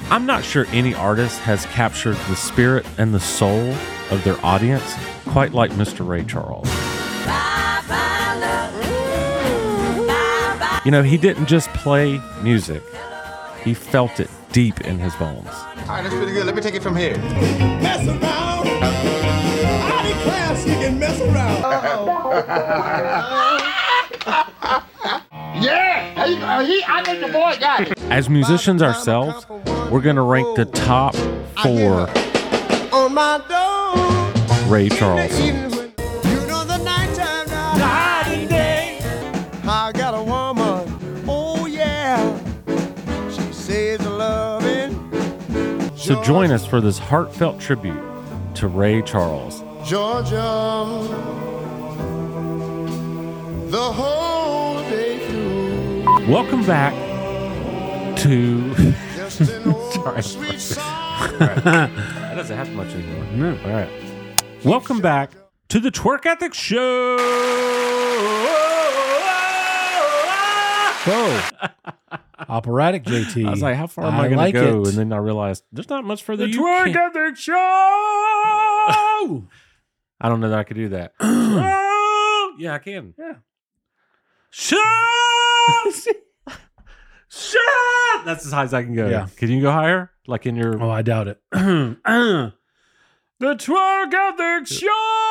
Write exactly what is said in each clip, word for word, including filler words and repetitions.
I'm not sure any artist has captured the spirit and the soul of their audience quite like Mister Ray Charles. You know, he didn't just play music. He felt it deep in his bones. All right, that's pretty good. Let me take it from here. Mess around. I declare she can mess around. Yeah! He, uh, he, I think the boy got it. As musicians ourselves, we're going to rank the top four On my door. Ray Charles songs. You know the nighttime now. Night and day. I got a woman. Oh, yeah. She says loving. So join us for this heartfelt tribute to Ray Charles. Georgia. The whole day through. Welcome back to... Just an old Sorry. sweet song. That doesn't have much anymore. No. All right. Welcome back to the Twerk Ethics Show. Whoa. Operatic J T. I was like, how far am I, I going like to go? it. And then I realized there's not much further The you Twerk can- Ethics Show. I don't know that I could do that. Oh, yeah, I can. Yeah. Show! Show! That's as high as I can go. Yeah. Can you go higher? Like in your... Oh, I doubt it. The Twerk Ethics Show.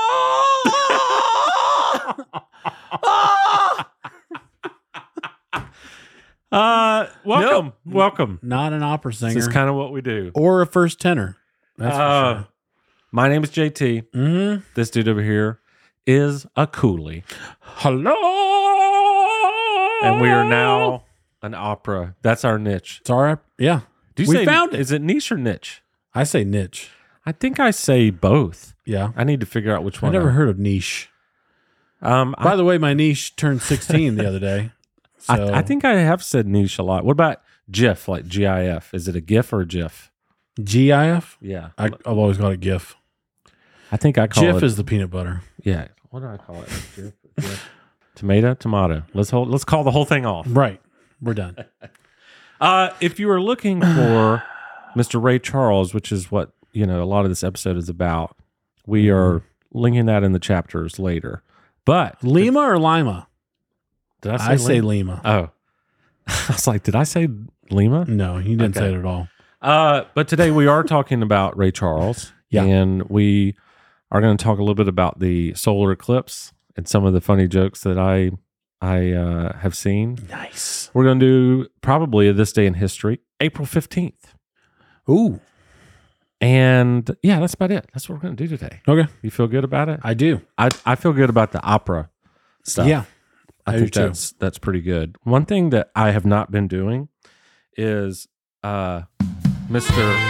Uh, welcome. Welcome. Not an opera singer. This is kind of what we do. or a first tenor. That's Uh, for sure. My name is J T. Mm-hmm. This dude over here is a coolie. Hello. And we are now an opera. That's our niche. It's all right. Yeah. Do you We say, found it. Is it niche or niche? I say niche. I think I say both. Yeah. I need to figure out which I one. never I- heard of niche. Um, By I, the way, my niche turned sixteen the other day. So I, I think I have said niche a lot. What about GIF, like G I F? Is it a GIF or a GIF? G I F. Yeah. I, I've always called it GIF. I think I call GIF it. is the peanut butter. Yeah. What do I call it? GIF, GIF. Tomato, tomato. Let's hold. Let's call the whole thing off. Right. We're done. Uh, if you are looking for Mister Ray Charles, which is what you know a lot of this episode is about, we are linking that in the chapters later. But Lima or Lima? did I say? I say Lima? Lima. Oh, I was like, did I say Lima? No, you didn't Okay. say it at all. Uh, but today we are talking about Ray Charles, Yeah. and we are going to talk a little bit about the solar eclipse and some of the funny jokes that I I uh, have seen. Nice. We're going to do probably this day in history, April fifteenth. Ooh. And yeah, that's about it. That's what we're going to do today. Okay. You feel good about it? I do. I, I feel good about the opera stuff. Yeah. I, I think do too. that's that's pretty good. One thing that I have not been doing is uh, Mister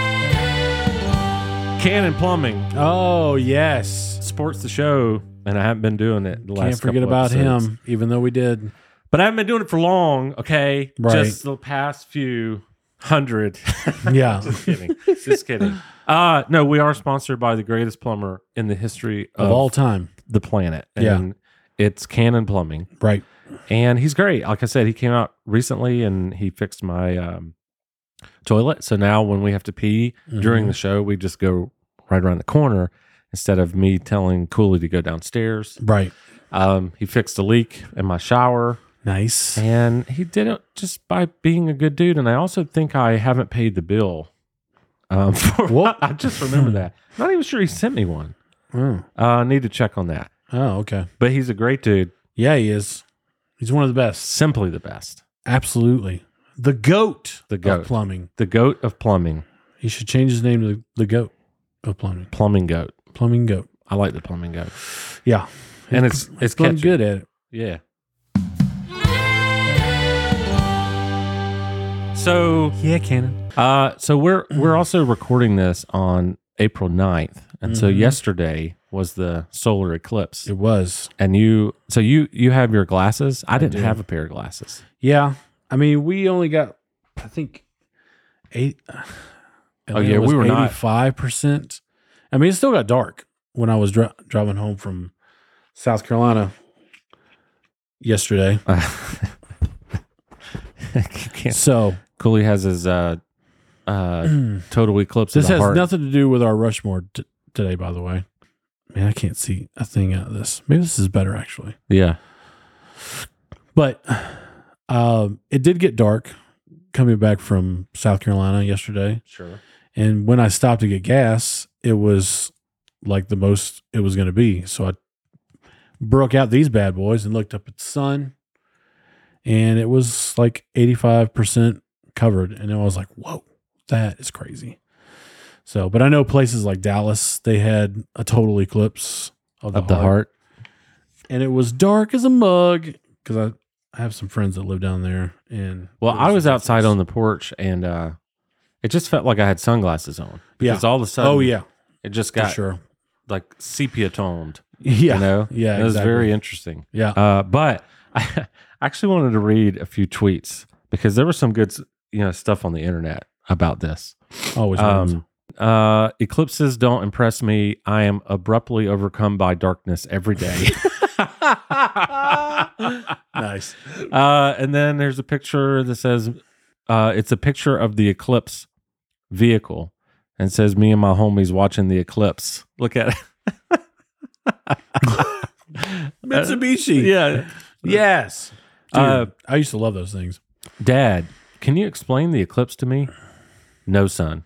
Cannon Plumbing Oh, yes. sports the show, and I haven't been doing it the last Can't forget couple about episodes. him, even though we did. But I haven't been doing it for long, okay? Right. Just the past few hundred. Yeah. Just kidding. Just kidding. Uh, no, we are sponsored by the greatest plumber in the history of, Of all time. the planet. Yeah. And it's Cannon Plumbing. Right. And he's great. Like I said, he came out recently and he fixed my um, toilet. So now when we have to pee during Mhm. the show, we just go right around the corner instead of me telling Cooley to go downstairs. Right. Um, he fixed a leak in my shower. Nice. And he did it just by being a good dude. And I also think I haven't paid the bill. Um, for What? I just remember that. Not even sure he sent me one. Oh. Uh, I need to check on that. Oh, okay. But he's a great dude. Yeah, he is. He's one of the best. Simply the best. Absolutely. The GOAT. The goat. Of plumbing. The goat of plumbing. He should change his name to the GOAT of plumbing. Plumbing goat. Plumbing GOAT. I like the plumbing goat. Yeah. And it's it's Done catchy. good at it. Yeah. So Yeah, Cannon. uh so we're we're also recording this on April ninth. And so Mhm. yesterday was the solar eclipse. It was. And you so you you have your glasses. I didn't do. have a pair of glasses. Yeah. I mean, we only got, I think, eight. Oh, yeah, we were not- eighty-five percent. I mean, it still got dark when I was dri- driving home from South Carolina yesterday. You can't. So, Cooley has his uh uh, total eclipse This of the has heart. nothing to do with our Rushmore t- today, by the way. Man, I can't see a thing out of this. Maybe this is better, actually. Yeah. But um, it did get dark coming back from South Carolina yesterday. Sure. And when I stopped to get gas, it was like the most it was going to be. So I broke out these bad boys and looked up at the sun, and it was like eighty-five percent covered. And I was like, whoa, that is crazy. So, but I know places like Dallas, they had a total eclipse of the, Of the heart, heart. and it was dark as a mug because I, I have some friends that live down there. And Well, it I was outside ridiculous. on the porch, and uh, it just felt like I had sunglasses on. Because all of a sudden, Oh, yeah, it just for got sure. like sepia toned. Yeah. You know? Yeah, It was exactly. very interesting. Yeah. Uh, but I actually wanted to read a few tweets because there was some good, you know, stuff on the internet about this. Always. Um, uh, eclipses don't impress me. I am abruptly overcome by darkness every day. nice. Uh, and then there's a picture that says, uh, it's a picture of the eclipse vehicle and says, me and my homies watching the eclipse. Look at it. Mitsubishi. Yeah. Yes. Dude, Uh, I used to love those things. Dad, can you explain the eclipse to me? No, son.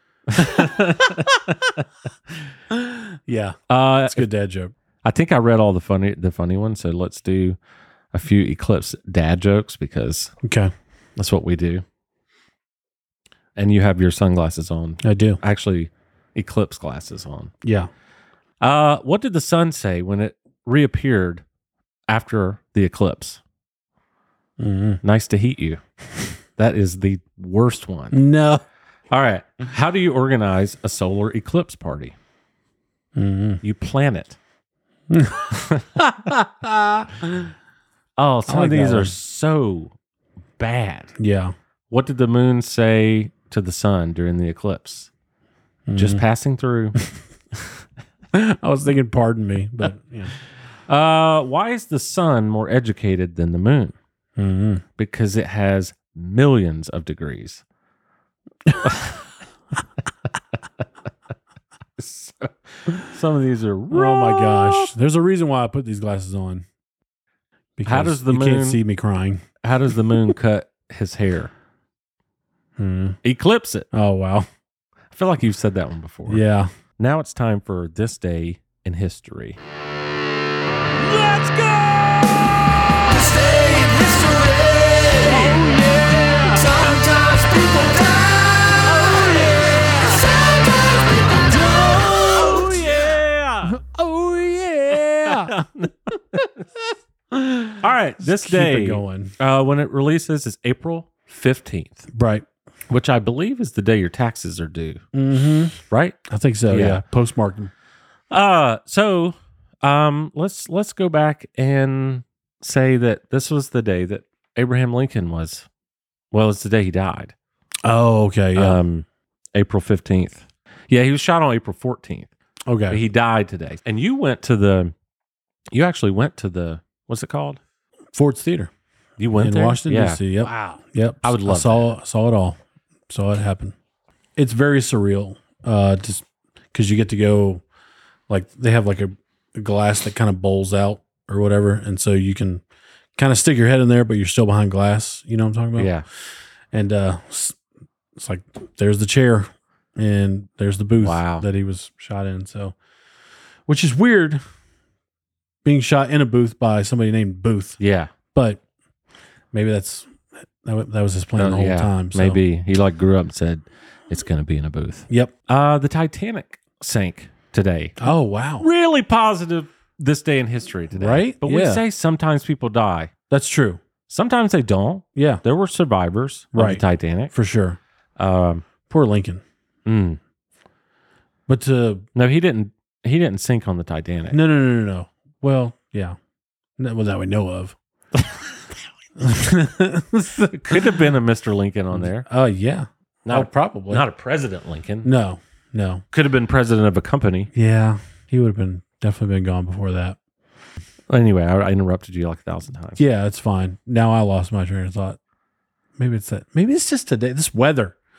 Yeah. Uh, That's a good dad joke. I think I read all the funny, the funny ones. So let's do a few eclipse dad jokes because Okay. that's what we do. And you have your sunglasses on. I do. Actually, eclipse glasses on. Yeah. Uh, what did the sun say when it reappeared after the eclipse? Mm-hmm. Nice to heat you. That is the worst one. No. All right. How do you organize a solar eclipse party? Mm-hmm. You plan it. Oh, some like of these that are one. so bad. Yeah. What did the moon say to the sun during the eclipse? Just passing through. I was thinking, pardon me, but yeah. Uh, why is the sun more educated than the moon? Mm-hmm. Because it has millions of degrees. So, some of these are Oh my rough. gosh. There's a reason why I put these glasses on. Because How does the you moon- can't see me crying. How does the moon cut his hair? Mhm. Eclipse it. Oh wow. I feel like you've said that one before. Yeah. Now it's time for this day in history. Let's go! Oh yeah! Oh yeah. All right, this Keep day it going. Uh, when it releases is April fifteenth, Right. which I believe is the day your taxes are due, Mm-hmm. right? I think so. Yeah. Yeah. Postmarked. Uh so um let's let's go back and say that this was the day that Abraham Lincoln was well, it's the day he died. Oh, okay. Yeah. Um April fifteenth. Yeah, he was shot on April fourteenth. But okay. he died today. And you went to the you actually went to the what's it called? Ford's Theater You went in there? Washington, yeah. D C. Yep. Wow. Yep. I would love saw saw it all. Saw it happen. It's very surreal. Uh, just because you get to go, like they have like a, a glass that kind of bowls out or whatever, and so you can kind of stick your head in there, but you're still behind glass. You know what I'm talking about? Yeah. And uh, s- it's like there's the chair, and there's the booth Wow. that he was shot in. So, which is weird, being shot in a booth by somebody named Booth, Yeah. but maybe that's that, wa- that was his plan Uh, the whole yeah, time. So. Maybe he like grew up and said it's going to be in a booth. Yep. Uh, the Titanic sank today. Oh wow, Really positive this day in history today. Right? But we Yeah. say sometimes people die. that's true. Sometimes they don't. Yeah, There were survivors of Right. the Titanic. for sure. Um, Poor Lincoln. mm. But to No, he didn't. He didn't sink on the Titanic. no, no, no, no, no. Well, yeah, no, well that we know of. Could have been a Mister Lincoln on there. Oh yeah, Not, oh, probably not a President Lincoln. No, no. Could have been president of a company. Yeah, he would have been definitely been gone before that. Anyway, I, I interrupted you like a thousand times. Yeah, it's fine. Now I lost my train of thought. Maybe it's that. Maybe it's just today. This weather.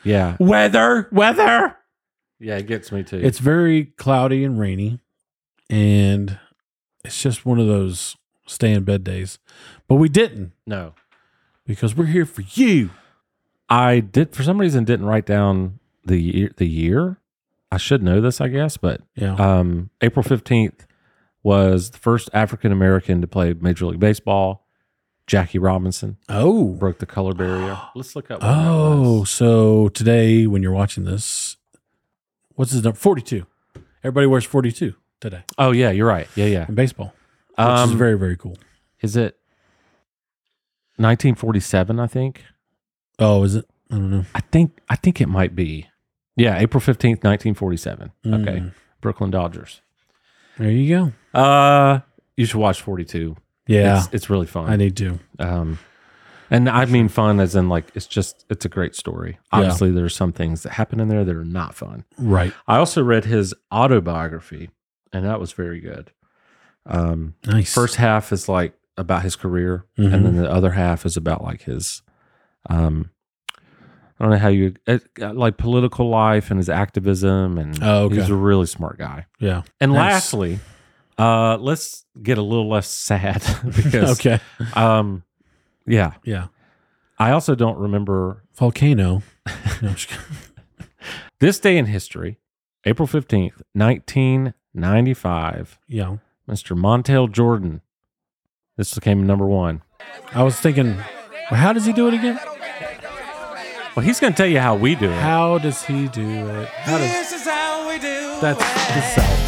Yeah. Weather, weather. Yeah, it gets me too. It's very cloudy and rainy, and it's just one of those stay in bed days. But we didn't no. because we're here for you. I did for some reason didn't write down the year the year. I should know this, I guess, but Yeah. um, April fifteenth was the first African American to play Major League Baseball. Jackie Robinson oh. broke the color barrier. Let's look up. when that Oh, was. so today when you're watching this, what's his number? forty-two. Everybody wears forty-two today Oh yeah, you're right. Yeah, yeah. in baseball, which Um, is very, very cool. Is it nineteen forty-seven? I think. Oh, is it? I don't know. I think. I think it might be. Yeah, April fifteenth, nineteen forty-seven. Okay, Mm. Brooklyn Dodgers. There you go. Uh, you should watch forty-two. Yeah, It's, it's really fun. I need to. Um, and I mean fun as in like it's just it's a great story. Yeah. Obviously, there's some things that happen in there that are not fun. Right. I also read his autobiography, and that was very good. Um, Nice. first half is like about his career, Mhm. and then the other half is about like his, um, I don't know how you it, like political life and his activism, and Oh, okay. he's a really smart guy. Yeah. And Nice. lastly, uh, let's get a little less sad because Okay. um, yeah. Yeah. I also don't remember Volcano. No, I'm just kidding. this day in history, April fifteenth, nineteen ninety-five, Yeah. Mister Montel Jordan. This became number one. I was thinking, well, how does he do it again? Well, he's going to tell you how we do it. How does he do it? How does This is how we do. that's the South?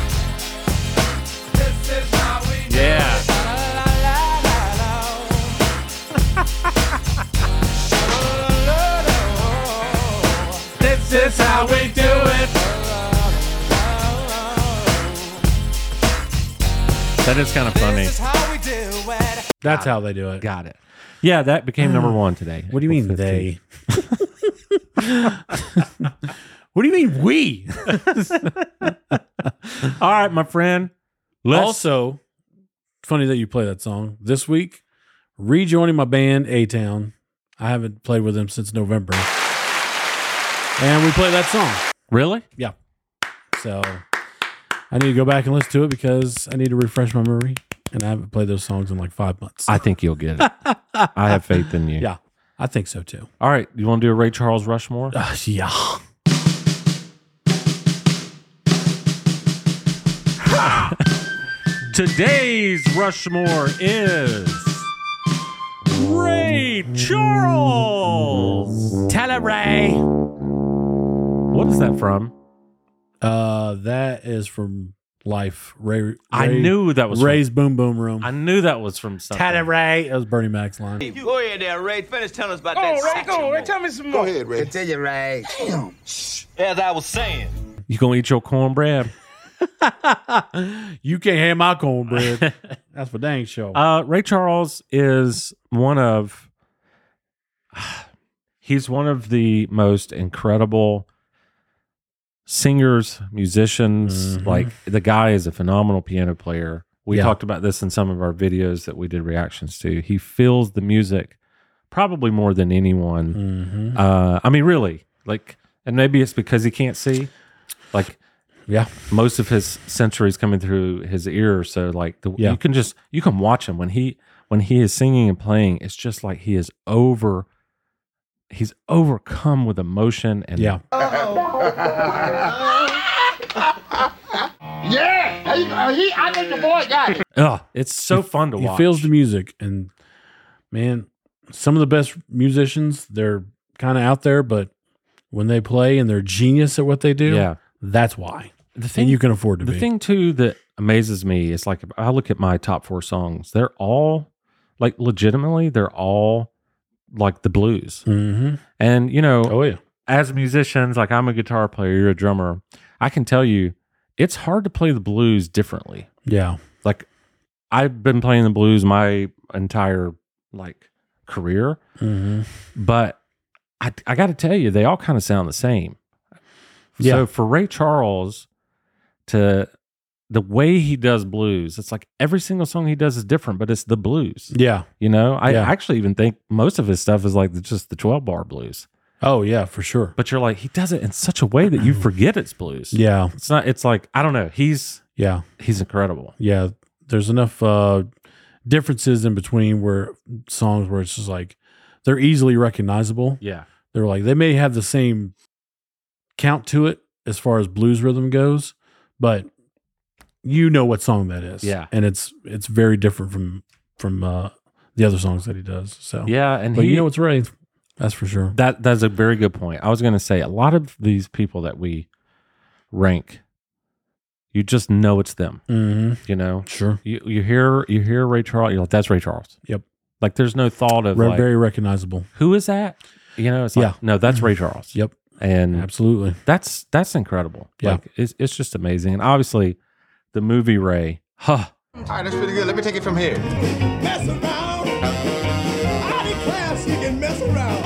This is how we do. Yeah. This is how we do it. That is kind of funny. This is how we do it. That's how they do it. Got it. Yeah, that became number one today. What do you mean April they? What do you mean we? fifteenth. All right, my friend. Let's, Also, funny that you play that song. This week, rejoining my band, A-Town. I haven't played with them since November. And we play that song. really? Yeah. So I need to go back and listen to it because I need to refresh my memory. And I haven't played those songs in like five months. I think you'll get it. I have faith in you. yeah, I think so too. All right. You want to do a Ray Charles Rushmore? Uh, yeah. Today's Rushmore is Ray Charles. Tell it, Ray. What is that from? Uh, that is from Life. Ray. Ray I knew that was Ray's Boom Boom Room. From, I knew that was from something. Tell it, Ray. That was Bernie Mac's line. Go ahead there, Ray. Finish telling us about that saxophone. me some more. Go ahead, Ray. Tell you, Ray. Damn. As I was saying. You gonna eat your cornbread? You can't have my cornbread. That's for dang sure. Uh, Ray Charles is one of. He's one of the most incredible singers, musicians. Mhm. Like the guy is a phenomenal piano player. We Yeah. talked about this in some of our videos that we did reactions to. He feels the music probably more than anyone. Mhm. Uh, I mean, really, like, and maybe it's because he can't see. Like, Yeah. most of his sensory is coming through his ears, so like the, Yeah. you can just you can watch him when he when he is singing and playing. It's just like he is over. He's overcome with emotion and Yeah. Yeah. He, uh, he, I think the boy got it. Ugh, it's so fun to He watch. feels the music, and man, some of the best musicians, they're kind of out there, but when they play and they're genius at what they do, Yeah. that's why. The thing And you can afford to the be. thing too that amazes me is like I look at my top four songs. They're all like legitimately. They're all like the blues. Mm-hmm. And you know, Oh yeah. as musicians, like I'm a guitar player, you're a drummer. I can tell you, it's hard to play the blues differently. Yeah. Like I've been playing the blues my entire like career, Mm-hmm. but I, I got to tell you, they all kind of sound the same. Yeah. So for Ray Charles to the way he does blues, it's like every single song he does is different, but it's the blues. Yeah. You know, I Yeah. actually even think most of his stuff is like the, just the twelve bar blues. Oh yeah, for sure. but you're like, he does it in such a way that you forget it's blues. Yeah, It's not, it's like, I don't know. He's, yeah, he's incredible. yeah. There's enough uh, differences in between where songs where it's just like they're easily recognizable. Yeah. They're like they may have the same count to it as far as blues rhythm goes, but you know what song that is. Yeah. and it's it's very different from from uh, the other songs that he does. So Yeah. And but he, you know it's Ray. That's for sure. that, that's a very good point. I was going to say a lot of these people that we rank, you just know it's them, Mm-hmm. you know, Sure. you, you hear, you hear Ray Charles, you're like, that's Ray Charles. Yep. Like there's no thought of Re- like, very recognizable. who is that? You know, it's like, Yeah. no, that's Ray Charles. Yep. And Absolutely. that's, that's incredible. Yeah. Like it's, it's just amazing. And obviously the movie Ray, huh? All right, that's pretty good. Let me take it from here. Mess around. I declare she can mess around.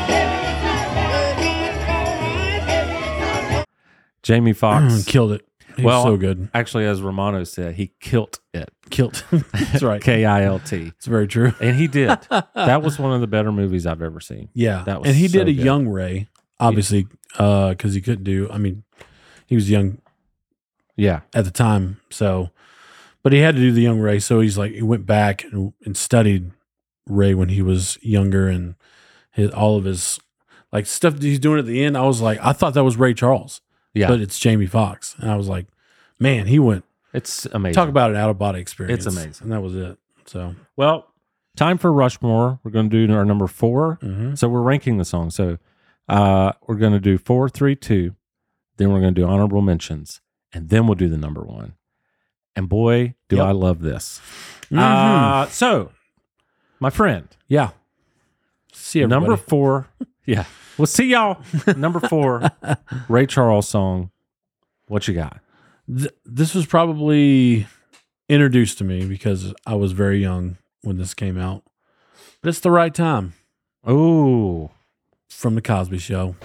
Jamie Foxx. Killed it. He's Well, so good. Actually, as Romano said, he killed it. Killed. That's right. K I L T. It's very true. And he did. That was one of the better movies I've ever seen. Yeah. That was and he so did a good. young Ray, obviously, because he couldn't do, I mean, he was young Yeah. at the time. So, but he had to do the young Ray. So he's like, he went back and, and studied Ray when he was younger and his, all of his like stuff that he's doing at the end. I was like, I thought that was Ray Charles, Yeah. but it's Jamie Foxx. And I was like, man, he went, It's amazing. talk about an out of body experience. It's amazing. And that was it. So, Well, time for Rushmore. We're going to do our number four. mhm. So we're ranking the song. So uh, we're going to do four, three, two. Then we're going to do honorable mentions. And then we'll do the number one. And boy, do Yep. I love this. Mhm. Uh, so, my friend, yeah. See everybody. number four. Yeah. We'll see y'all. Number four, Ray Charles song. What you got? Th- this was probably introduced to me because I was very young when this came out. But it's The Right Time Oh, from The Cosby Show.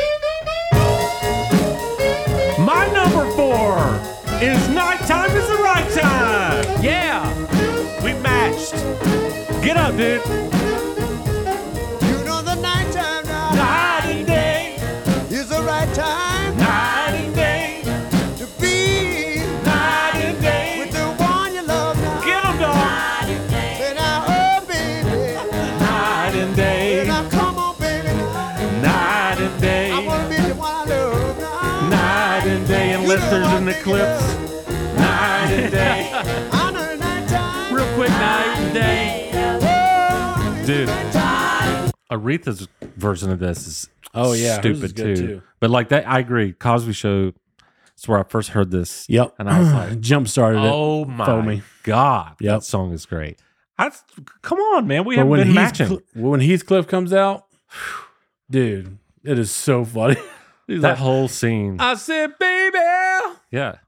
my number four is Nighttime is the Right Time. Yeah. We matched. Get up, dude. You know the nighttime now Night and day. is the right time Night and day. to be Night and day. with the one you love now. Get 'em, dog. Say now, oh baby, Night and say day. now, come on, baby. Night and I day. wanna be the one I love now. Night and day. And listeners in the clips. Night and day. I know the nighttime. Real quick, night and day. Oh, it's Dude. the nighttime. Aretha's version of this is Oh, yeah, hers stupid is good, too. too. But like that, I agree. Cosby Show. That's where I first heard this. Yep. And I was like, jump started it. oh my for me. god, Yep. that song is great. I, come on, man, we But haven't when been Heath, matching. Cl- when Heathcliff comes out, dude, it is so funny. He's that like, whole scene. I said, baby, Yeah,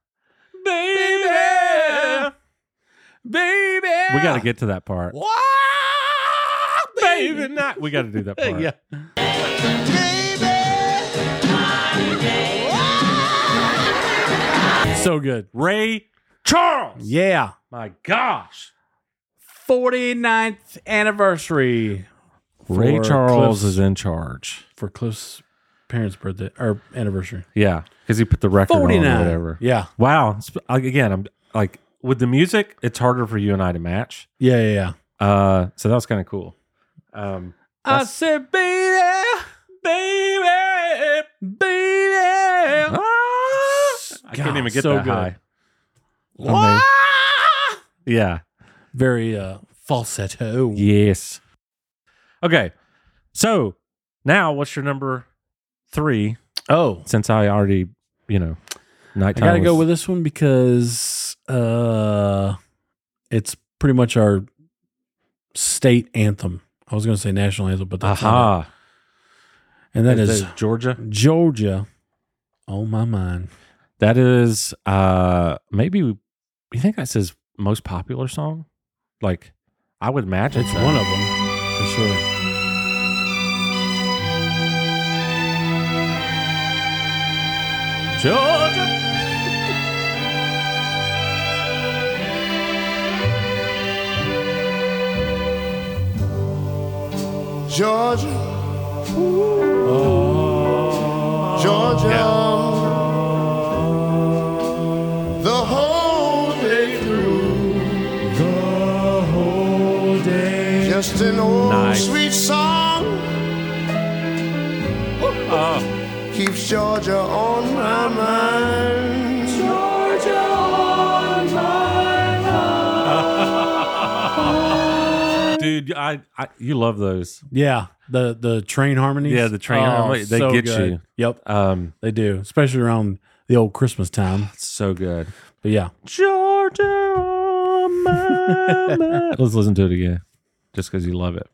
baby, baby. we got to get to that part. What? Baby, not. We got to do that part. Yeah. So good. Ray Charles. Yeah. My gosh, forty-ninth anniversary. Ray for Charles Cliff's- is in charge. for Cliff's parents' birthday or anniversary. Yeah, because he put the record on or forty-nine. whatever. Yeah. Wow. Sp- like, Again, I'm like with the music, it's harder for you and I to match. Yeah, yeah, yeah. Uh, so that was kind of cool. Um, I that's- said, baby, baby, baby. Ah! I God, can't even get so that good. high. What? Yeah. Very uh, falsetto. Yes. Okay. So now, what's your number three? Oh, Since I already, you know, I nighttime. got to go was- with this one because uh, it's pretty much our state anthem. I was going to say national anthem, but that's not it. Aha. And that Is is that Georgia. Georgia on my mind. That is uh maybe you think that's his most popular song? Like I would imagine It's so. one of them for sure. Georgia. Georgia, Oh. Georgia, the whole day through. The whole day. Just an old Nice. sweet song Oh, keeps Georgia on my mind. Georgia on my mind. dude, I, I you love those. Yeah, the the train harmonies. Yeah, the train harmony, they so get good. you. Yep, Um, they do, especially around the old Christmas time. so good. But yeah, Georgia on my mind. Let's listen to it again, just because you love it.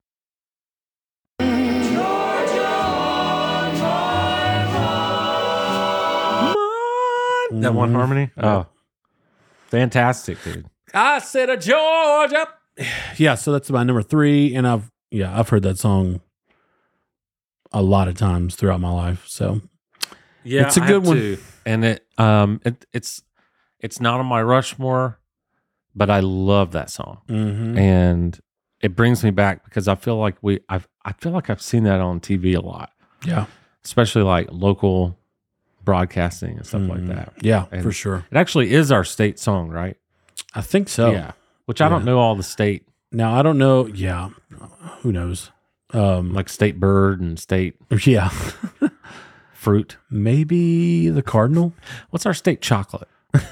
That one Mhm. harmony. Oh, fantastic, dude. I said a Georgia. Yeah, so that's my number three, and I've yeah I've heard that song a lot of times throughout my life. So Yeah, It's a I good have one. too. And it um it, it's it's not on my Rushmore, but I love that song. mhm. And it brings me back because I feel like we I've I feel like I've seen that on T V a lot, yeah, especially like local broadcasting and stuff like Mhm. that. yeah, And for sure. It actually is our state song, right? I think so. Yeah. Which I don't Yeah. know all the state, Now I don't know. Yeah, who knows? Um, like state bird and state yeah, fruit. maybe the Cardinal. What's our state chocolate?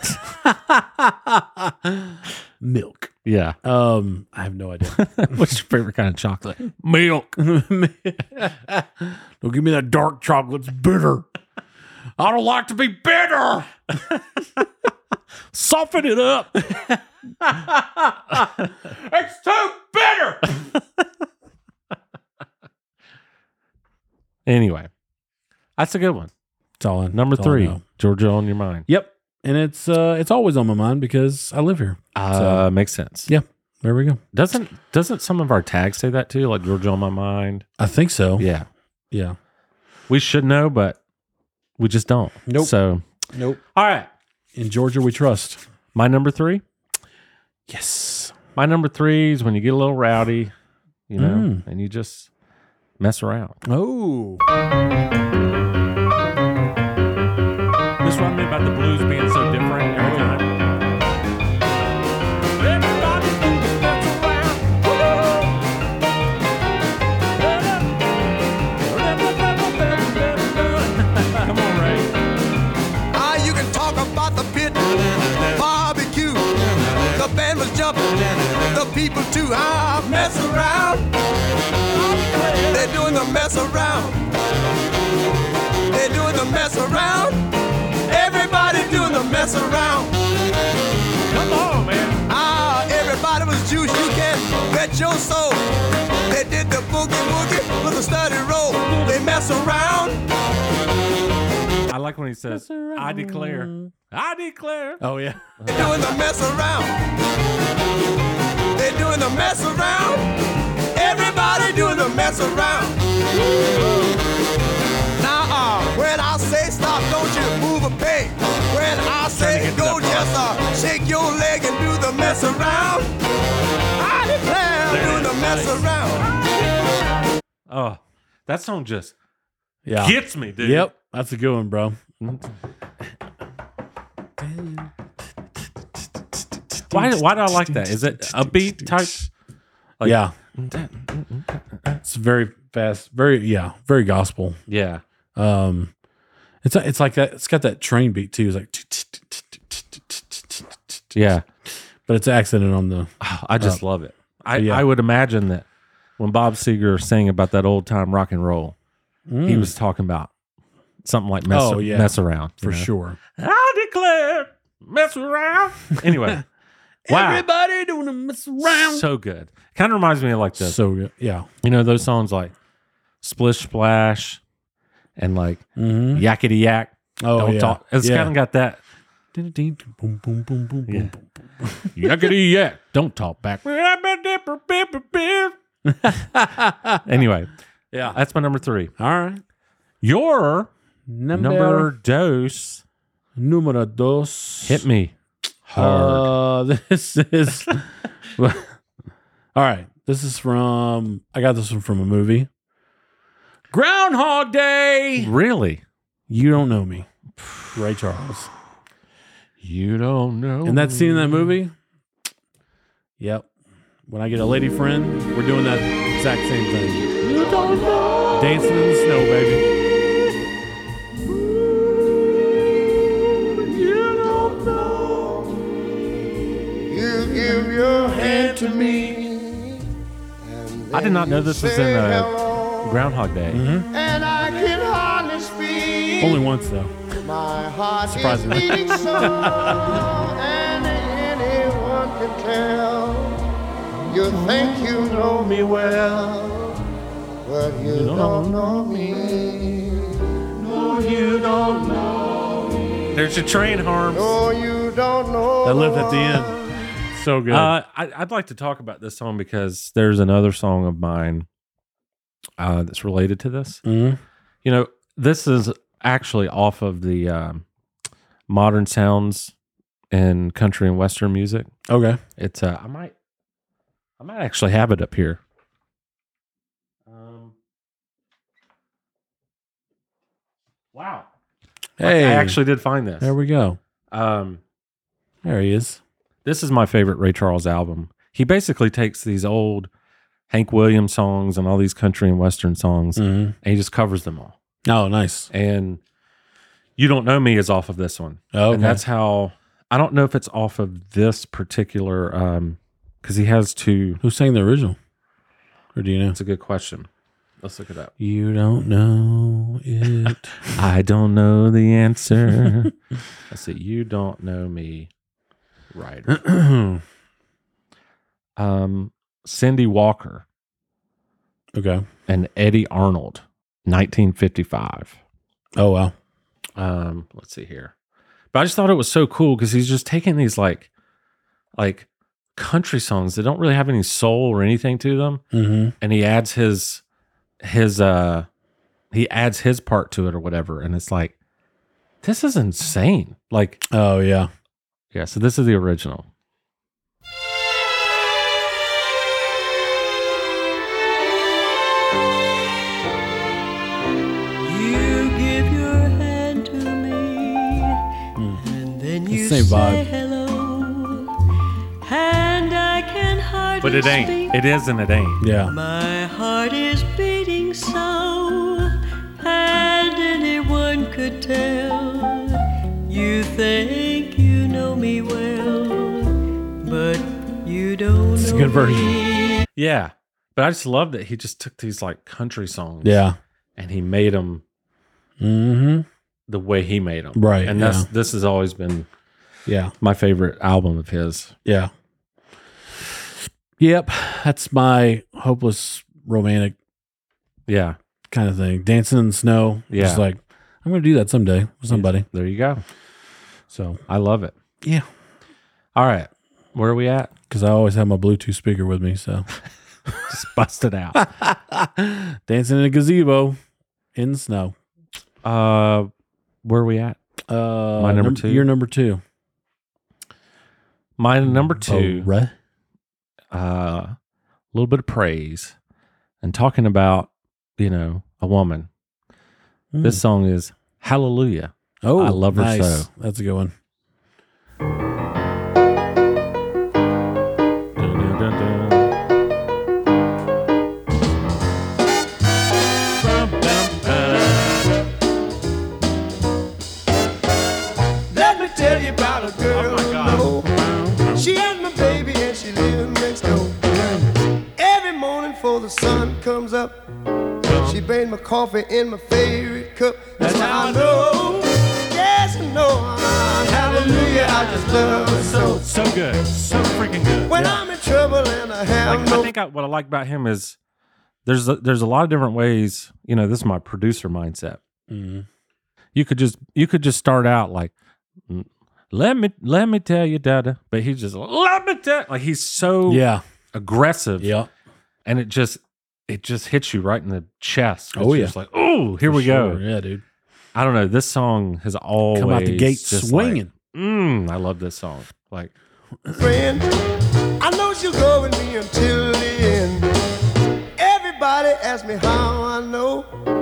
Milk. Yeah. Um, I have no idea. What's your favorite kind of chocolate? Milk. Don't give me that dark chocolate. It's bitter. I don't like to be bitter. Soften it up. It's too bitter. Anyway, that's a good one. It's all I, Number it's all I three, know. Georgia on your mind. Yep, and it's uh, it's always on my mind because I live here. Uh, makes sense. Yeah, there we go. Doesn't doesn't some of our tags say that too? Like Georgia on my mind. I think so. Yeah, Yeah. we should know, but we just don't. Nope. So, Nope. all right, In Georgia, we trust. my number three. Yes. My number three is when you get a little rowdy, you know, Mm. and you just mess around. Oh. This reminds me about the blues being so different every time. Everybody do the mess around. Come on, Ray. Ah, you can talk about the pit, barbecue. The band was jumping, the people too. Ah, mess around. They're doing the mess around. They're doing the mess around. Everybody doing the mess around. Come on, man. Ah, everybody was juice. You can bet your soul. They did the boogie woogie with a steady roll. They mess around. I like when he says, I declare. I declare. Oh yeah. They're doing the mess around. They're doing the mess around. Everybody doing the mess around. Now, uh, when I say stop, don't you move a peg. When I say go, just uh, shake your leg and do the mess around. I declare, doing the mess around. Oh, that song just Yeah. gets me, dude. Yep. That's a good one, bro. Why, why do I like that? Is it a beat type? Like- yeah. It's very fast. Very yeah. Very gospel. Yeah. Um, it's it's like that. It's got that train beat too. It's like, Yeah. but it's accented on the. Oh, I just love it. I, yeah. I would imagine that when Bob Seger sang about that old time rock and roll, he was talking about something like mess, Oh, yeah. mess around. you For know? sure. I declare, mess around. Anyway, wow. Everybody doing a mess around. So good. Kind of reminds me of like the, So good. Yeah. you know, those songs like Splish Splash and like Mm-hmm. Yakety Yak. Oh Don't yeah. talk. It's yeah. kind of got that Boom, boom, boom, boom, boom, boom, Yeah. boom. Yakety Yak. Don't talk back. Anyway, Yeah. that's my number three. All right. Your Number, number dose numero dos. hit me hard. Uh, this is. All right. This is from. I got this one from a movie. Groundhog Day. Really? You Don't Know Me. Ray Charles. You don't know. And that scene in that movie, yep. When I get a lady friend, we're doing that exact same thing. You don't know. Dancing in the snow, baby. You don't know. You give your hand to me. I did not know this was in uh, Groundhog Day. Mm-hmm. And I can hardly speak. Only once, though. My heart Surprisingly. is beating so, and anyone can tell. You think you know me well, but you, you don't, don't know me. No, you don't know me. There's your train, Harms. No, you don't know. That lived at the end. So good. Uh, I, I'd like to talk about this song because there's another song of mine uh, that's related to this. Mhm. You know, this is actually off of the um, Modern Sounds in Country and Western Music. Okay. It's uh, I might, I might actually have it up here. Um, wow. Hey. I actually did find this. There we go. Um, There he is. This is my favorite Ray Charles album. He basically takes these old Hank Williams songs and all these country and western songs, Mhm. and he just covers them all. Oh, nice. And You Don't Know Me is off of this one. Oh, okay. And that's how, I don't know if it's off of this particular, um, because he has two. Who sang the original? Or do you know? That's a good question. Let's look it up. You don't know it. I don't know the answer. Let's see. You Don't Know Me, writer. um, Cindy Walker Okay. and Eddie Arnold, nineteen fifty-five. Oh, wow. Um, let's see here. But I just thought it was so cool because he's just taking these like, like country songs that don't really have any soul or anything to them, Mm-hmm. and he adds his his uh he adds his part to it or whatever, and it's like, this is insane. Like, Oh, yeah. yeah. So this is the original. You give your hand to me, and then you Same say vibe. hello, and I can hardly But it ain't. speak. It is and it ain't. Yeah. My heart is beating so, and anyone could tell. You think you know me well, but you don't It's a know good version. me. Yeah. But I just love that he just took these like country songs, Yeah. and he made them Mm-hmm. the way he made them, Right, And that's yeah. this has always been Yeah. my favorite album of his. Yeah. Yep. That's my hopeless romantic Yeah, kind of thing. Dancing in the snow. Yeah. Just like, I'm going to do that someday with somebody. there you go. So, I love it. yeah. All right, where are we at? Because I always have my Bluetooth speaker with me. So, Just bust it out. dancing in a gazebo in the snow. uh, where are we at? Uh, My number num- two? You're number two. My number two. Oh, right. uh, a little bit of praise and talking about, you know, a woman. This song is Hallelujah. Oh, I love her nice. so. That's a good one. Dun, dun, dun, dun. Let me tell you about a girl. Oh my no. She had my baby and she lived next door. Every morning before the sun comes up, she made my coffee in my favorite cup. That's how I know. Yes, I know. Hallelujah, I just love her so. So good. So freaking good. When I'm in trouble and I have Like, no. I think I, what I like about him is there's a, there's a lot of different ways. You know, this is my producer mindset. Mhm. You could just you could just start out like, "Mm, let me let me tell you, Dada, but he's just let me tell. Like he's so Yeah. aggressive, Yeah. and it just it just hits you right in the chest. Oh, It's yeah. just like oh, here we Sure. go. Yeah, dude. I don't know. This song has always Come out the gate just swinging. Like, mm, I love this song. Like friend. I know she'll go with me until the end. Everybody asks me how I know.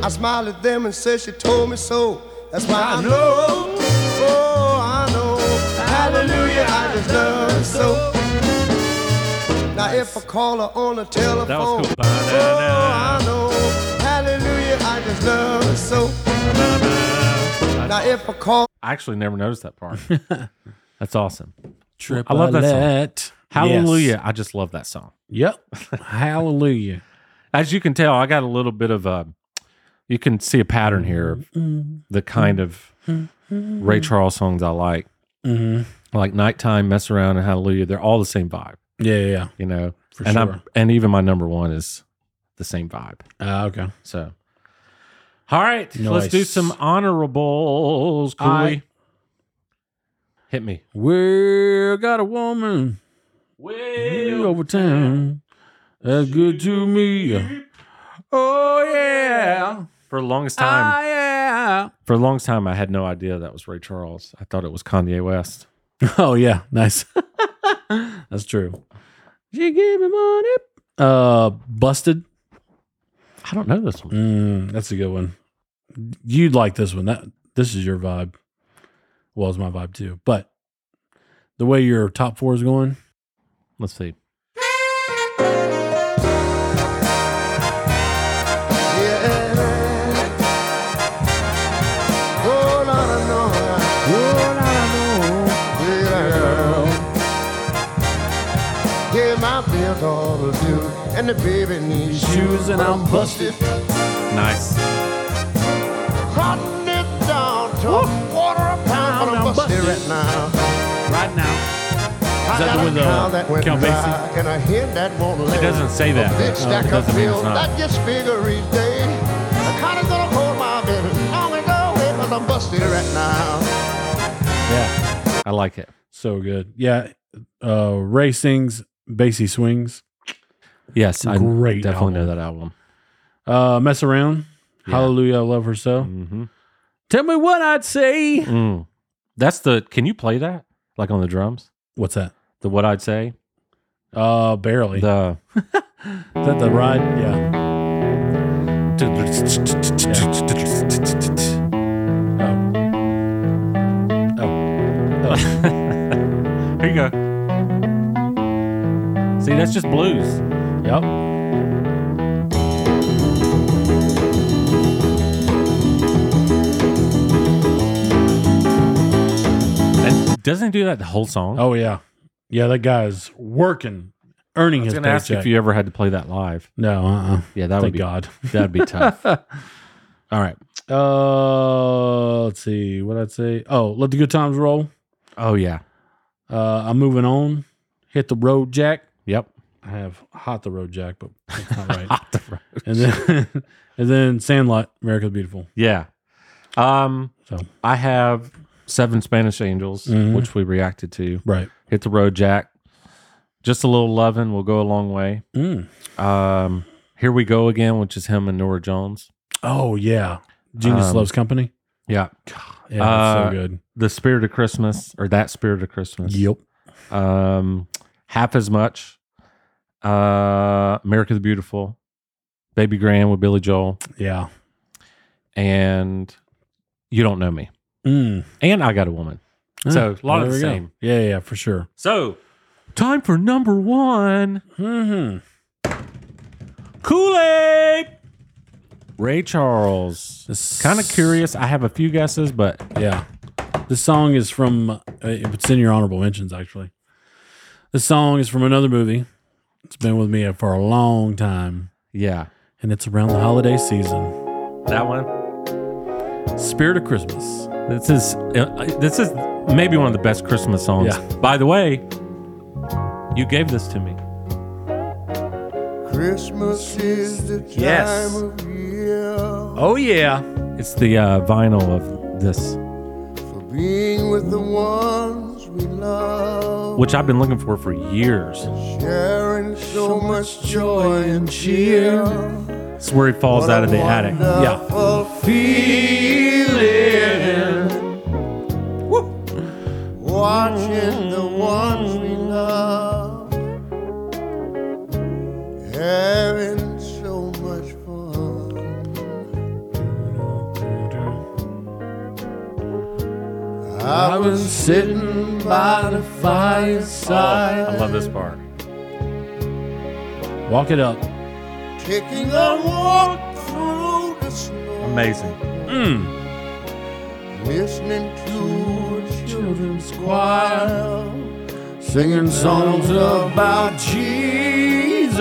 I smiled at them and said she told me so. That's why I know, oh, I know, hallelujah, I just love her so. Now if I call her on the telephone, That was cool. oh, I know, hallelujah, I just love her so. Now if I call, I actually never noticed that part. That's awesome. Triple I love that song. Let. Hallelujah. Yes. I just love that song. Yep. Hallelujah. As you can tell, I got a little bit of a, you can see a pattern here of the kind of Ray Charles songs I like. Mm-hmm. Like Nighttime, Mess Around, and Hallelujah. They're all the same vibe, Yeah, yeah, yeah. you know? For and sure. I'm and even my number one is the same vibe. Uh, okay. So, all right, let's do Nice. some honorables. Cooley. I- Hit me. Well, got a woman Way over town that's good to me. Oh, yeah. For the longest time, Ah, yeah. for the longest time, I had no idea that was Ray Charles. I thought it was Kanye West. Oh, yeah. Nice. That's true. She gave me money. Uh, Busted. I don't know this one. Mm, that's a good one. You'd like this one. That This is your vibe. Well, it's my vibe too. But the way your top four is going, Let's see. oh, Lord, I know, yeah, my bills all due, and the baby needs shoes and I'm busted. Nice. Cutting it down to a quarter a pound, but I'm I'm busted busted. right now. Right now. I that got the a one, cow uh, that went Count dry, Basie? and a hen that won't lay. It doesn't say that. A big but, uh, stack it of doesn't mean it's bills not. that gets bigger each day. The cotton's gonna hold my baby long and go away, 'cause I'm busted right now. Yeah. I like it. So good. Yeah. Uh, Ray sings, Basie swings. Yes, I Great definitely know album. that album. Uh, Mess Around. Yeah. Hallelujah, I love her so. Mm-hmm. Tell me what I'd say. Mm. That's the. Can you play that like on the drums? What's that? The what I'd say. Uh, barely. The. Is that the ride? Yeah. Oh. Oh. Here you go. See, that's just blues. Yep. And doesn't he do that the whole song? Oh yeah. Yeah, that guy's working, earning I was his going to ask you paycheck. if you ever had to play that live. No, uh-uh. Yeah, that would Thank be God. That'd be tough. All right. Uh, let's see what I'd say. Oh, let the good times roll. Oh yeah. Uh, I'm moving on. Hit the road, Jack. Yep. I have hot the road, Jack, but that's not right. And then, and then Sandlot, America's Beautiful. Yeah. Um. So I have Seven Spanish Angels, Mhm. which we reacted to. right. Hit the road, Jack. Just a little loving will go a long way. Mm. Um. Here we go again, which is him and Nora Jones. Oh yeah, Genius Um, Loves Company. Yeah. Yeah, that's uh, so good. The Spirit of Christmas, or That Spirit of Christmas. Yep. Um. Half as much. Uh. America the Beautiful. Baby Grand with Billy Joel. Yeah. And You Don't Know Me. Mm. And I Got a Woman. So a lot Oh, of the there we go. same. Yeah, yeah, for sure. So time for number one. Mm-hmm. Kool-Aid. Ray Charles. This- Kind of curious. I have a few guesses, but Yeah. This song is from, uh, it's in your honorable mentions, actually. This song is from another movie. It's been with me for a long time, yeah, and it's around the holiday season. that one. Spirit of Christmas. This is uh, this is maybe one of the best Christmas songs. Yeah. By the way, you gave this to me. Christmas is the time Yes. of year Oh, yeah. It's the uh, vinyl of this, for being with the ones we love, which I've been looking for for years. sharing so much joy and cheer. It's where he falls out of the attic. Yeah. Wonderful feeling. Watching the ones we love, having so much fun. I was sitting by the fireside. I love this part. Walk it up. Taking a walk through the snow. Amazing. Listening to a children's choir. Singing songs about Jesus.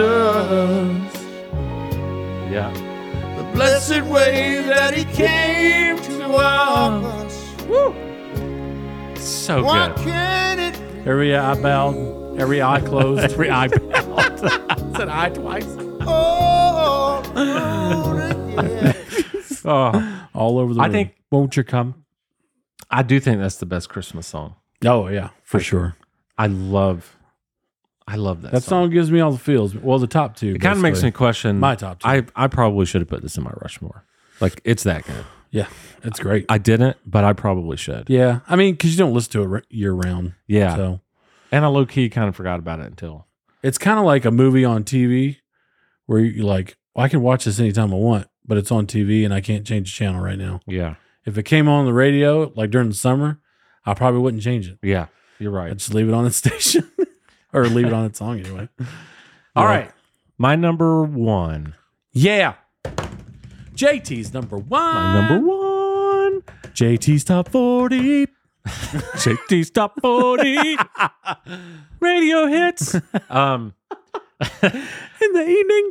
Yeah. The blessed way that he came to us. Woo. So Why good. can't it Every eye bowed, every eye closed. Every eye bowed. Said eye twice. all through again? Oh, All over the I room. think- Won't you come? I do think that's the best Christmas song. Oh, yeah, for sure. I love, I love that, That song. song gives me all the feels. Well, the top two. It kind of makes me basically. question My top two. I, I probably should have put this in my Rushmore. Like, it's that good. Yeah, it's great. I didn't, but I probably should. yeah, I mean, because you don't listen to it re- year round. Yeah. So And I low key kind of forgot about it until. it's kind of like a movie on T V where you're like, well, I can watch this anytime I want, but it's on T V and I can't change the channel right now. Yeah. If it came on the radio, like during the summer, I probably wouldn't change it. Yeah. You're right. I'd just leave it on its station or leave it on its song anyway. All Yeah. right. My number one. Yeah. J T's number one. My number one. J T's top forty. J T's Top forty. Radio hits. Um, In the evening.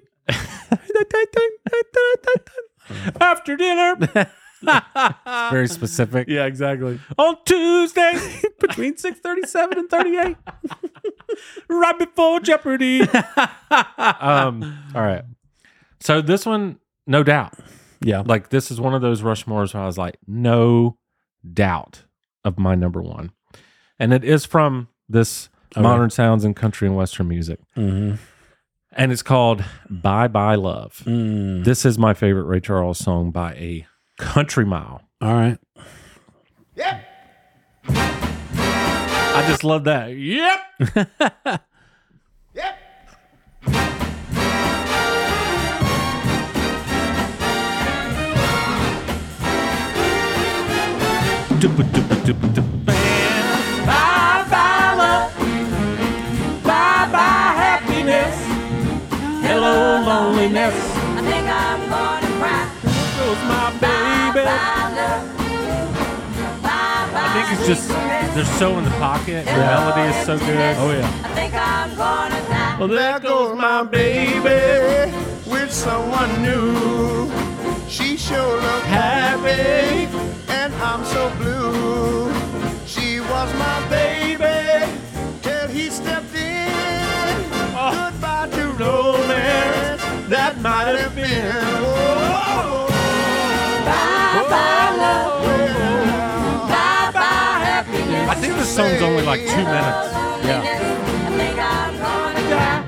after dinner. Very specific. Yeah, exactly. On Tuesday. Between six thirty-seven and thirty-eight. Right before Jeopardy. um, all right. So this one, no doubt. Yeah. Like, this is one of those Rushmores where I was like, no doubt of my number one. And it is from this Okay. Modern Sounds in Country and Western Music. Mm-hmm. And it's called Bye Bye Love. Mm. This is my favorite Ray Charles song by a country mile. All right. Yep. I just love that. Yep. Yep. Bye bye love. Bye bye happiness. Hello loneliness. I think I'm gonna cry. Goes my baby. I think it's just they're so in the pocket. The melody is so good. Oh, yeah. I think I'm gonna die. Well, There goes my baby with someone new. She sure looked happy, and I'm so blue. She was my baby till he stepped in. Goodbye to romance that might have been. Whoa. Bye bye love. Bye bye happiness. I think this song's only like two minutes. Yeah. I think I'm gonna die.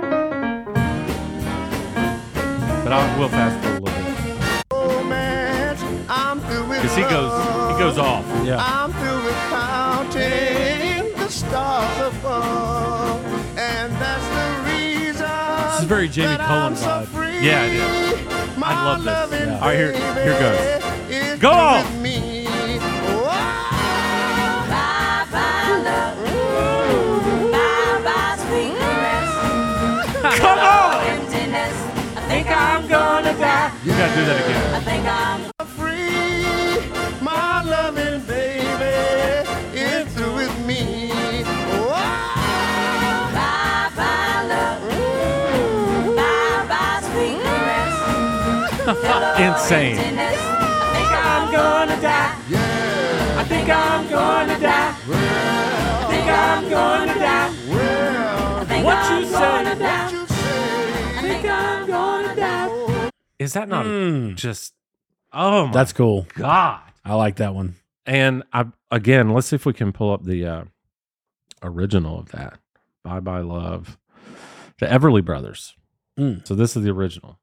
But I will fast forward a little bit. Romance, I'm through with Because he goes he goes off. Yeah. I'm through with counting the stars above, and that's the reason. This is very Jamie that Cullum I'm so vibe. free. Yeah, it is. My I love this. loving Yeah. All right, here- here goes. baby is Go through on. with me. Whoa. Bye bye love. Bye bye sweet caress. Come on! Emptiness. I think I'm gonna die. You gotta do that I again. think I'm Free, my loving baby is through with me. Whoa. bye bye love. Bye bye sweet caress. Insane. Emptiness. I think I'm gonna die. I think I'm gonna die. I think I'm gonna die. I think What I'm you say? gonna die. You say I think I'm gonna die. Is that not just oh my That's cool. God. I like that one. And I again, let's see if we can pull up the uh, original of that. Bye Bye Love. The Everly Brothers. Mm. So this is the original.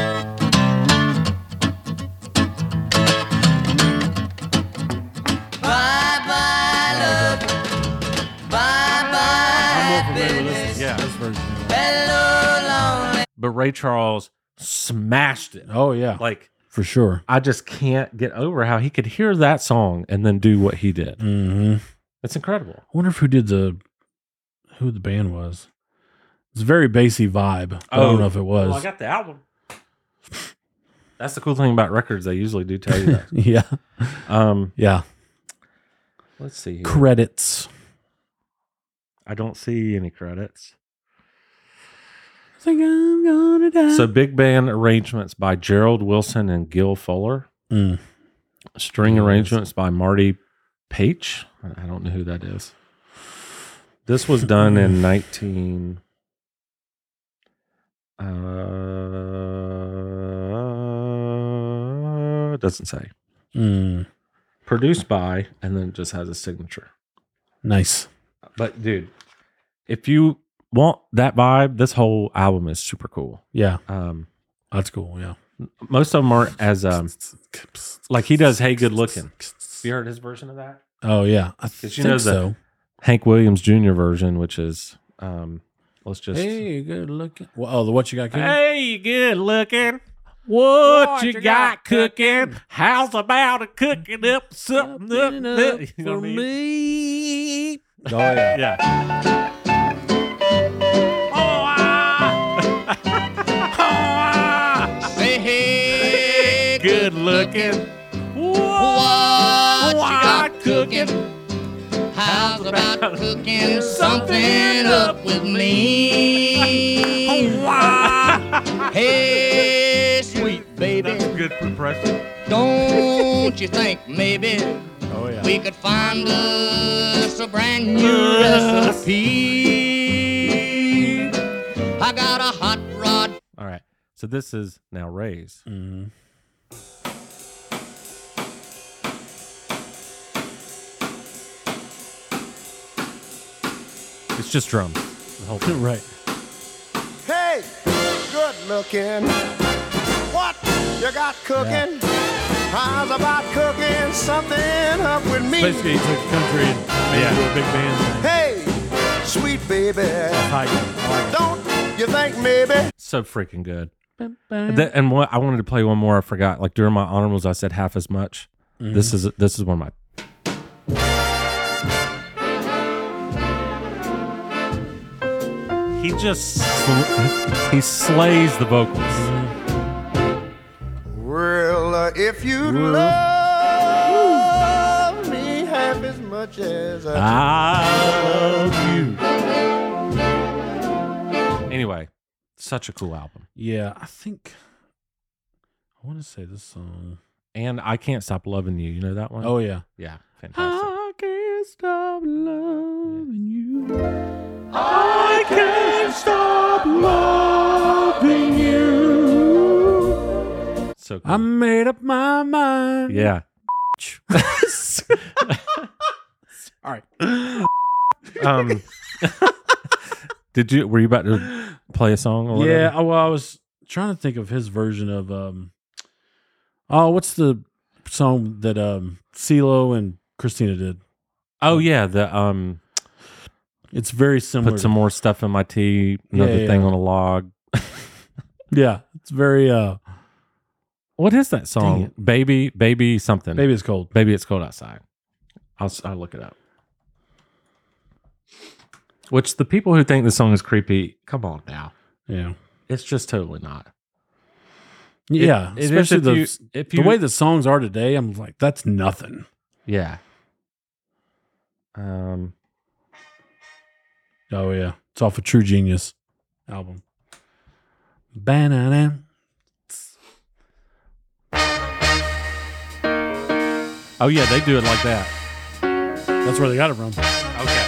Bye bye love. Bye bye happiness. Yeah. This version. Hello lonely. But Ray Charles smashed it. Oh, yeah. Like for sure. I just can't get over how he could hear that song and then do what he did. Mm-hmm. It's incredible. I wonder if who did the who the band was. It's a very bassy vibe. But I don't know if it was. Well, I got the album. That's the cool thing about records. They usually do tell you that. yeah. Um, Yeah. let's see here. Credits. I don't see any credits. I think I'm gonna die. So big band arrangements by Gerald Wilson and Gil Fuller. Mm. String Yes. arrangements by Marty Paich. I don't know who that is. This was done in nineteen. Uh, doesn't say. Mm. Produced by, and then it just has a signature. Nice. But dude, if you want that vibe, this whole album is super cool. Yeah. Um, That's cool. Yeah. most of them aren't as um, like he does. Hey, good looking. Have you heard his version of that? Oh yeah, I 'Cause think you know the- so. Hank Williams Junior version, which is um, let's just Hey, good looking. Well, oh, the what you got cooking? Hey, good looking. What, What you, you got, got cooking? cooking? How's about a cooking up something up, Something there? up You know for what I mean? me. Oh yeah. Yeah. Say hey, Good looking. what you got cooking? How's about cooking something up with me? Hey, sweet baby, Good impression. don't you think maybe Oh yeah. we could find us a brand new recipe? I got a hot rod. All right. So this is now Ray's. Mhm. It's just drums. The whole thing. Right. Hey, good looking. What you got cooking? How's about cooking something up with me? Basically, he took country and made it into a big band. Hey, sweet baby, Hype. I like it. don't you think maybe? So freaking good. That- and what I wanted to play one more. I forgot. Like during my honorables, I said half as much. This is this is one of my. He just sl- he slays the vocals. Well, uh, if you love me half as much as I I love you. Anyway, such a cool album, Yeah, I think I want to say this song. and I Can't Stop Loving You. You know that one? Oh yeah. yeah, fantastic. I can't stop loving you. I can't stop loving you. So cool. I made up my mind. yeah. All right. Um, did you? Were you about to play a song? Or whatever? Yeah. Well, I was trying to think of his version of um. Oh, what's the song that um CeeLo and Christina did? Oh yeah. The um. It's very similar. Put some more stuff in my tea. Another Yeah, thing yeah. on a log. Yeah, it's very uh. What is that song? Dang Baby, baby, something. Maybe it's cold. Baby, it's cold outside. I'll s- I'll look it up. Which the people who think the song is creepy, come on now, Yeah. it's just totally not. Yeah, It is especially if the you- if the you- way the songs are today. I'm like, that's nothing. Yeah. Um. Oh yeah, it's off a True Genius album. Banana. Oh yeah, they do it like that. That's where they got it from. Okay.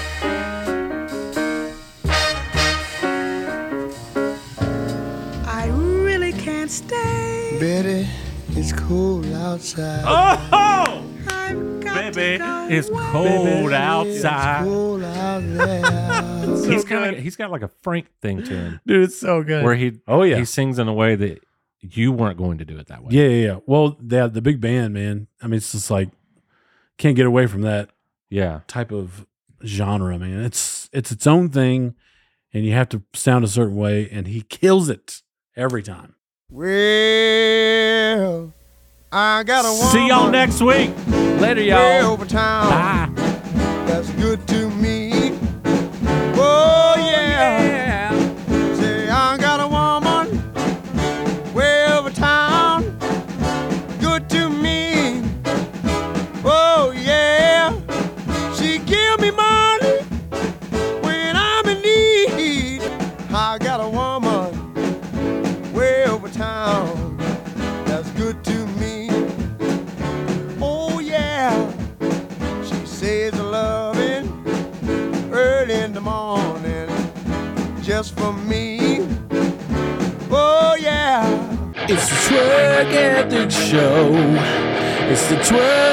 I really can't stay. Betty, it's cold outside. Oh, I've got baby, to go it's away. cold It's outside. cold out there. He's kind of he's got like a Frank thing to him, Dude, it's so good. where he Oh, yeah. he sings in a way that you weren't going to do it that way. Yeah, yeah, yeah. Well, they have the big band, man. I mean, it's just like can't get away from that Yeah. type of genre, man. It's it's its own thing, and you have to sound a certain way, and he kills it every time. Well, I got a woman See y'all next week. Later, way y'all. over town Bye. that's good to me. Oh yeah. Say I got a woman way over town, good to me. Oh yeah. She give me money when I'm in need. I got a woman way over town that's good to me. Oh yeah. She says a loving early in the morning just for me. Oh yeah. It's the Twerk Ethic Show. It's the Twerk